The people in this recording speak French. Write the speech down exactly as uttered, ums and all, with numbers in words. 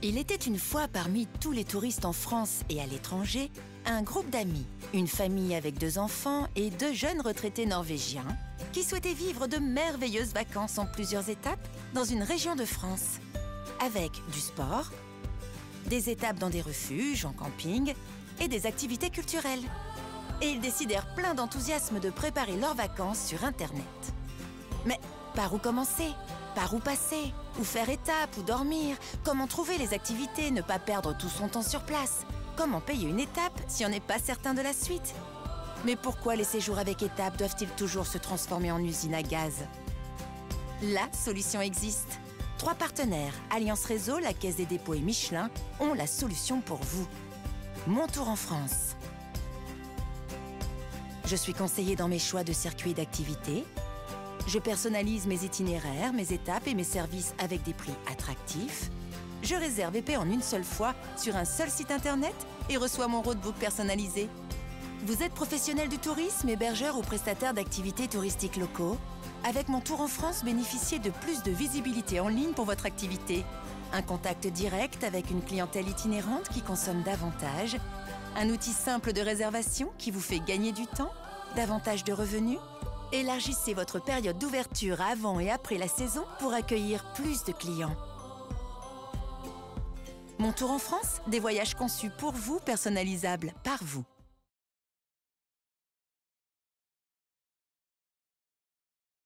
Il était une fois parmi tous les touristes en France et à l'étranger, un groupe d'amis, une famille avec deux enfants et deux jeunes retraités norvégiens qui souhaitaient vivre de merveilleuses vacances en plusieurs étapes dans une région de France, avec du sport, des étapes dans des refuges, en camping et des activités culturelles. Et ils décidèrent pleins d'enthousiasme de préparer leurs vacances sur Internet. Mais par où commencer ? Par où passer? Où faire étape? Où dormir? Comment trouver les activités, ne pas perdre tout son temps sur place? Comment payer une étape si on n'est pas certain de la suite? Mais pourquoi les séjours avec étape doivent-ils toujours se transformer en usine à gaz? La solution existe. Trois partenaires, Alliance Réseau, la Caisse des dépôts et Michelin, ont la solution pour vous. Mon Tour en France. Je suis conseillée dans mes choix de circuits d'activité. Je personnalise mes itinéraires, mes étapes et mes services avec des prix attractifs. Je réserve et paie en une seule fois sur un seul site internet et reçois mon roadbook personnalisé. Vous êtes professionnel du tourisme, hébergeur ou prestataire d'activités touristiques locaux? Avec Mon Tour en France, bénéficiez de plus de visibilité en ligne pour votre activité. Un contact direct avec une clientèle itinérante qui consomme davantage. Un outil simple de réservation qui vous fait gagner du temps, davantage de revenus. Élargissez votre période d'ouverture avant et après la saison pour accueillir plus de clients. Mon Tour en France, des voyages conçus pour vous, personnalisables par vous.